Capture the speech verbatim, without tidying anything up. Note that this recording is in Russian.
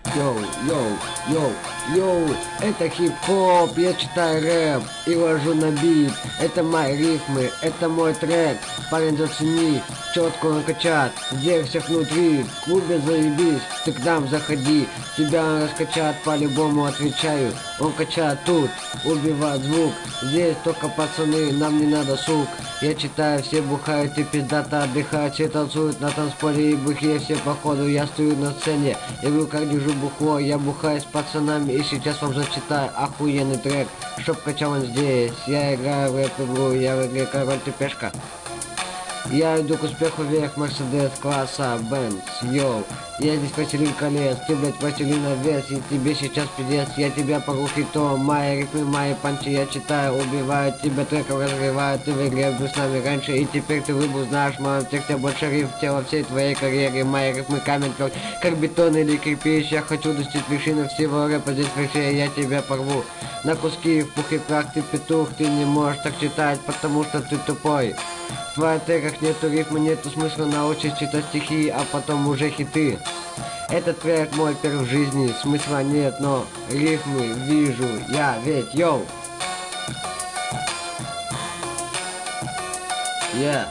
Йоу, йоу, йоу, йоу, это хип-хоп, я читаю рэп и ложу на бит. Это мои рифмы, это мой трек, парень зацени, четко накачат, здесь всех внутри, в клубе заебись, ты к нам заходи, тебя он раскачат, по-любому отвечаю, он качает тут, убивает звук, здесь только пацаны, нам не надо сук, я читаю, все бухают и пиздато отдыхают, все танцуют на танцполе и бухие все походу, я стою на сцене, и вы как держу бухло, я бухаю с пацанами и сейчас вам зачитаю охуенный трек, чтоб качал он здесь, я играю в рэп-игру, я в игре король ты пешка. Я иду к успеху вверх, Мерседес класса Бенц, йоу. Я здесь Василин Колес, ты, блядь, Василина вес, и тебе сейчас пиздец, я тебя пору хитом, мои ритмы, мои панчи я читаю, убивают тебя, треков разрывают, ты в игре был с нами раньше, и теперь ты рыбу знаешь, в моем тексте больше риф, тело всей твоей карьере, мои ритмы камень тверд, как бетон или кирпич, я хочу достичь вершины всего рэпа, здесь вообще я тебя порву, на куски, в пух и прах, ты петух, ты не можешь так читать, потому что ты тупой. В твоих треках нету рифма, нету смысла научить читать стихи, а потом уже хиты. Этот трек мой первый в жизни, смысла нет, но рифмы вижу я ведь, йоу. Yeah.